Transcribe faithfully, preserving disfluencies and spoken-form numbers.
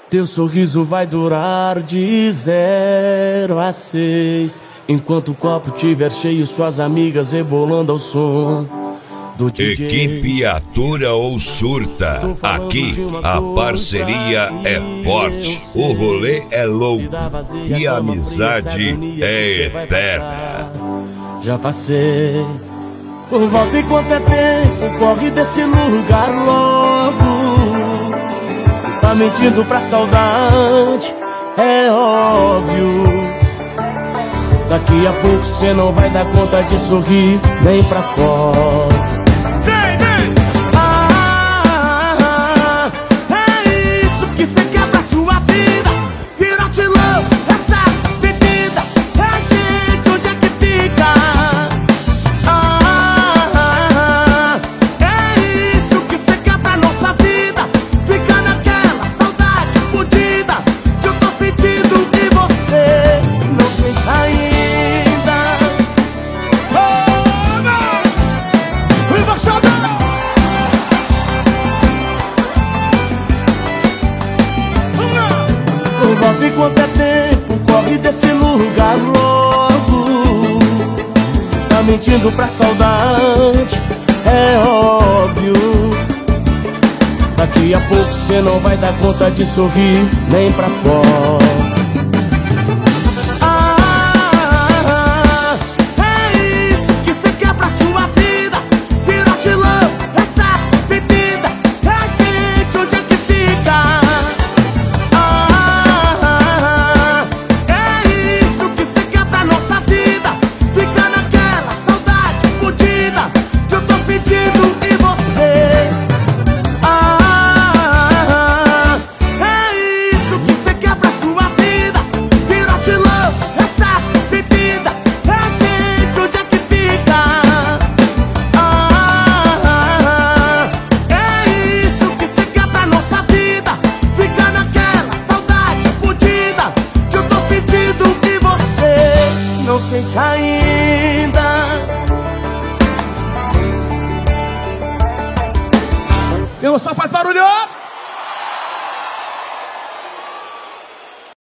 Teu sorriso vai durar de zero a seis. Enquanto o copo tiver cheio, suas amigas rebolando ao som do D J. Equipe Atura ou Surta. Aqui a parceria é forte, o rolê é louco e a amizade é eterna. Já passei por volta enquanto é tempo, corre desse lugar logo. Cê tá mentindo pra saudade, é óbvio. Daqui a pouco cê não vai dar conta de sorrir nem pra fora. Volta enquanto é tempo, corre desse lugar logo. Cê tá mentindo pra saudade, é óbvio. Daqui a pouco cê não vai dar conta de sorrir nem pra fora. Não sente ainda. Eu só faz barulho.